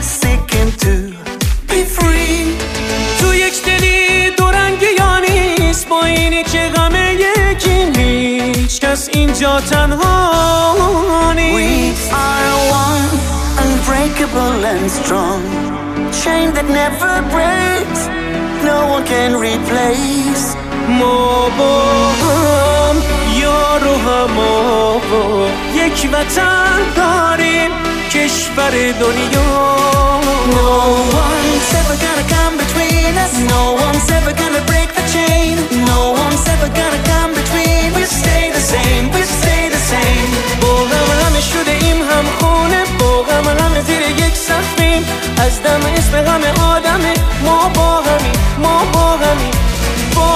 seeking to be free. تو یک دلی دو رنگی یا نیست، با اینی که غمه یکی هیچ کس اینجا تنها نیست. We are one, unbreakable and strong, chain that never breaks, no one can replace. ما با هم یار و هم‌آوا، یک وطن داریم، کشور دنیا. No one's ever gonna come between us, no one's ever gonna break the chain, no one's ever gonna come between. We stay the same, we stay the same. با همه شده ایم هم خونه، با همه زیر یک سقفیم، از دم اسم همه آدمه. ما با همیم، ما با همیم، با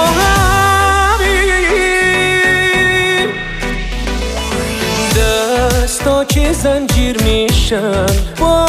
همیم. دستا که زنجیر میشن با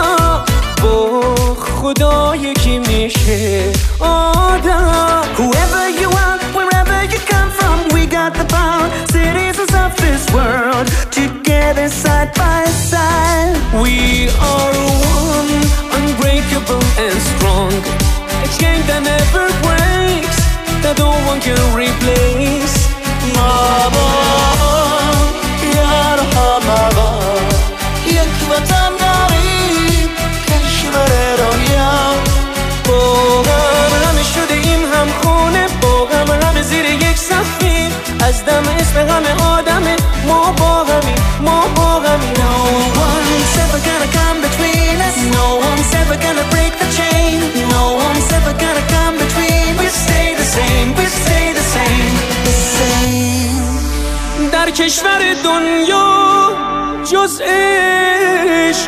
خدا یکی میشه آدم. Whoever you are, wherever you come from, we got the power, citizens of this world, together side by side. We are one, unbreakable and strong, a chain that never breaks, that no one can replace. ما با یار و هم‌آوا، یک وطن داریم، کشور دنیا. با همه شده ایم هم خونه، با همه زیر یک سقفیم، از دم اسم همه آدمه. ما با همیم، ما با همیم. No one's ever gonna come between us, no one's ever gonna break the chain, no one's ever gonna come between. We stay the same, we stay the same, the same. در کشور دنیا جز عشق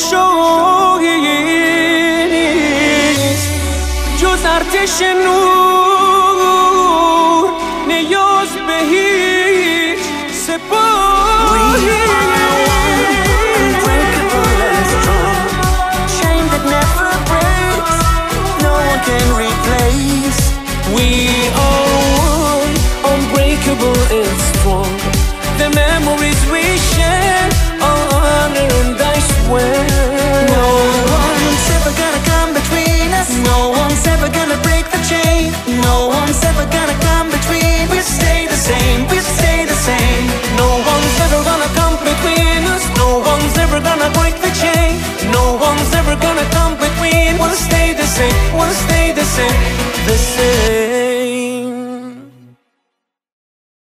پادشاهی نیست، جز ارتش نور